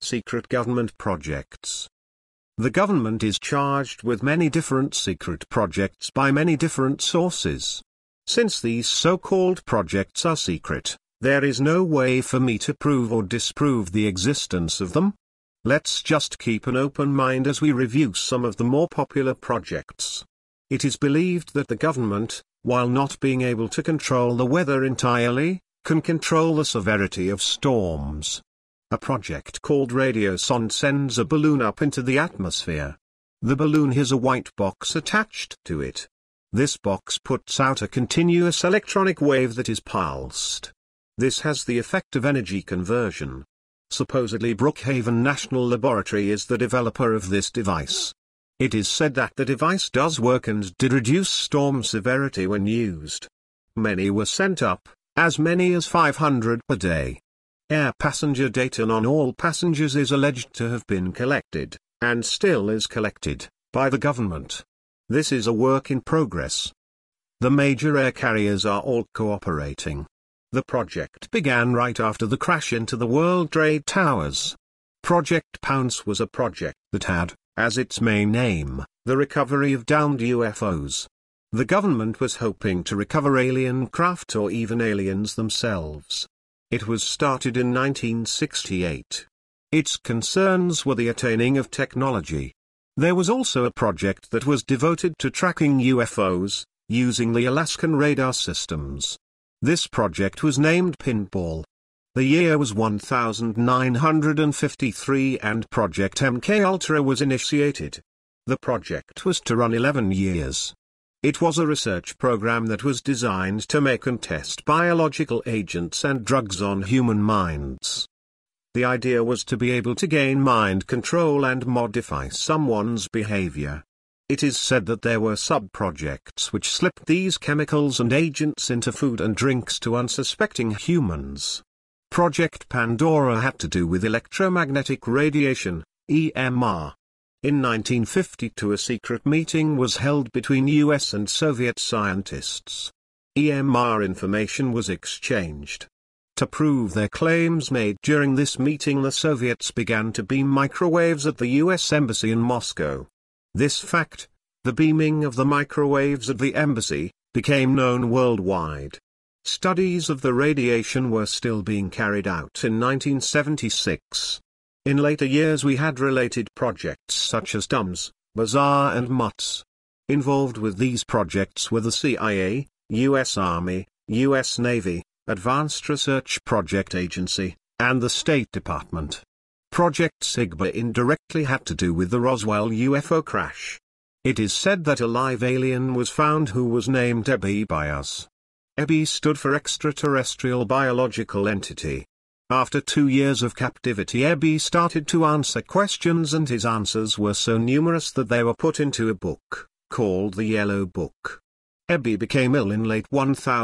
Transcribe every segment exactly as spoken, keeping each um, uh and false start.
Secret government projects. The government is charged with many different secret projects by many different sources. Since these so-called projects are secret, there is no way for me to prove or disprove the existence of them. Let's just keep an open mind as we review some of the more popular projects. It is believed that the government, while not being able to control the weather entirely, can control the severity of storms. A project called Radiosonde sends a balloon up into the atmosphere. The balloon has a white box attached to it. This box puts out a continuous electronic wave that is pulsed. This has the effect of energy conversion. Supposedly Brookhaven National Laboratory is the developer of this device. It is said that the device does work and did reduce storm severity when used. Many were sent up, as many as five hundred per day. Air passenger data on all passengers is alleged to have been collected, and still is collected, by the government. This is a work in progress. The major air carriers are all cooperating. The project began right after the crash into the World Trade Towers. Project Pounce was a project that had, as its main aim, the recovery of downed U F Os. The government was hoping to recover alien craft or even aliens themselves. It was started in nineteen sixty-eight. Its concerns were the attaining of technology. There was also a project that was devoted to tracking U F Os, using the Alaskan radar systems. This project was named Pinball. The year was nineteen fifty-three and Project M K Ultra was initiated. The project was to run eleven years. It was a research program that was designed to make and test biological agents and drugs on human minds. The idea was to be able to gain mind control and modify someone's behavior. It is said that there were sub-projects which slipped these chemicals and agents into food and drinks to unsuspecting humans. Project Pandora had to do with electromagnetic radiation, E M R. In nineteen fifty-two a secret meeting was held between U S and Soviet scientists. E M R information was exchanged. To prove their claims made during this meeting, the Soviets began to beam microwaves at the U S Embassy in Moscow. This fact, the beaming of the microwaves at the embassy, became known worldwide. Studies of the radiation were still being carried out in nineteen seventy-six. In later years we had related projects such as DUMS, Bazaar and MUTS. Involved with these projects were the C I A, U S Army, U S Navy, Advanced Research Project Agency, and the State Department. Project Sigma indirectly had to do with the Roswell U F O crash. It is said that a live alien was found who was named E B I by us. E B I stood for Extraterrestrial Biological Entity. After two years of captivity, E B I started to answer questions, and his answers were so numerous that they were put into a book, called the Yellow Book. E B I became ill in late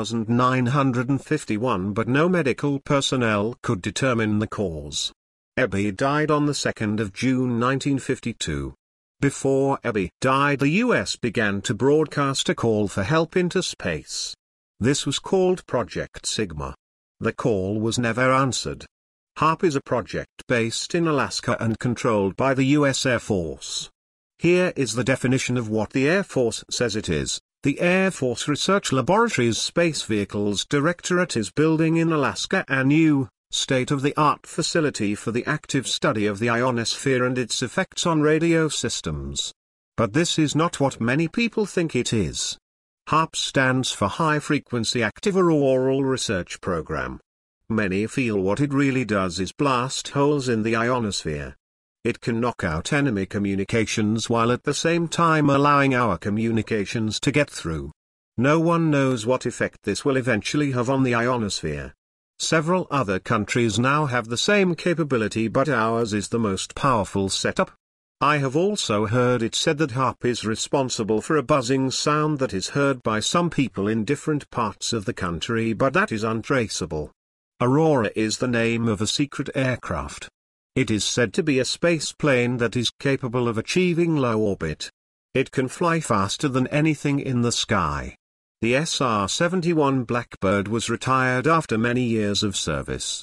nineteen fifty-one, but no medical personnel could determine the cause. E B I died on the second of June nineteen fifty-two. Before E B I died, the U S began to broadcast a call for help into space. This was called Project Sigma. The call was never answered. HARP is a project based in Alaska and controlled by the U S Air Force. Here is the definition of what the Air Force says it is. The Air Force Research Laboratory's Space Vehicles Directorate is building in Alaska a new, state-of-the-art facility for the active study of the ionosphere and its effects on radio systems. But this is not what many people think it is. HARP stands for High Frequency Active Auroral Research Program. Many feel what it really does is blast holes in the ionosphere. It can knock out enemy communications while at the same time allowing our communications to get through. No one knows what effect this will eventually have on the ionosphere. Several other countries now have the same capability, but ours is the most powerful setup. I have also heard it said that HARP is responsible for a buzzing sound that is heard by some people in different parts of the country, but that is untraceable. Aurora is the name of a secret aircraft. It is said to be a space plane that is capable of achieving low orbit. It can fly faster than anything in the sky. The S R seventy-one Blackbird was retired after many years of service.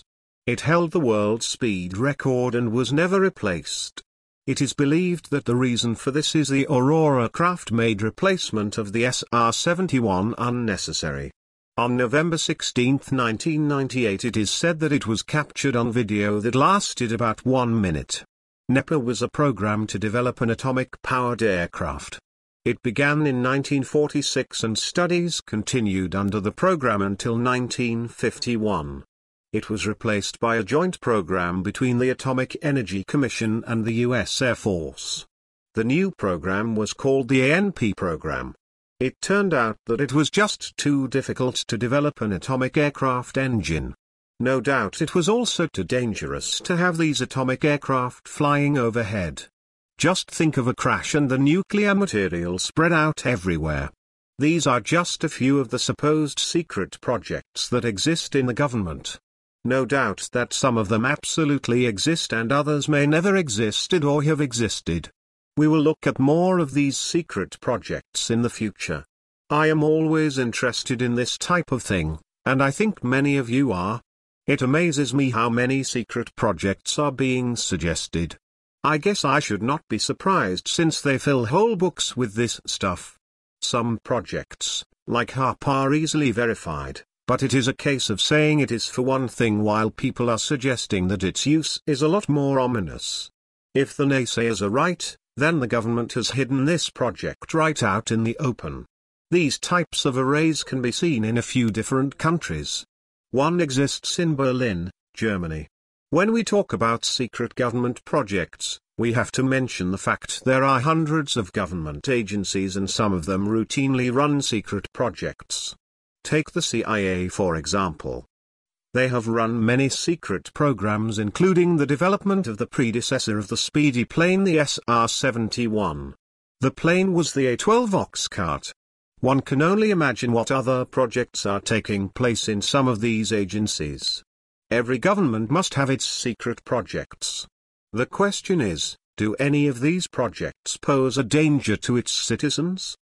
It held the world speed record and was never replaced. It is believed that the reason for this is the Aurora craft made replacement of the S R seventy-one unnecessary. On November sixteenth nineteen ninety-eight it is said that it was captured on video that lasted about one minute. NEPA was a program to develop an atomic-powered aircraft. It began in nineteen forty-six and studies continued under the program until nineteen fifty-one. It was replaced by a joint program between the Atomic Energy Commission and the U S Air Force. The new program was called the A N P program. It turned out that it was just too difficult to develop an atomic aircraft engine. No doubt it was also too dangerous to have these atomic aircraft flying overhead. Just think of a crash and the nuclear material spread out everywhere. These are just a few of the supposed secret projects that exist in the government. No doubt that some of them absolutely exist and others may never existed or have existed. We will look at more of these secret projects in the future. I am always interested in this type of thing, and I think many of you are. It amazes me how many secret projects are being suggested. I guess I should not be surprised since they fill whole books with this stuff. Some projects, like HAARP, are easily verified. But it is a case of saying it is for one thing while people are suggesting that its use is a lot more ominous. If the naysayers are right, then the government has hidden this project right out in the open. These types of arrays can be seen in a few different countries. One exists in Berlin, Germany. When we talk about secret government projects, we have to mention the fact there are hundreds of government agencies and some of them routinely run secret projects. Take the C I A for example. They have run many secret programs including the development of the predecessor of the speedy plane, the S R seventy-one. The plane was the A twelve Oxcart. One can only imagine what other projects are taking place in some of these agencies. Every government must have its secret projects. The question is, do any of these projects pose a danger to its citizens?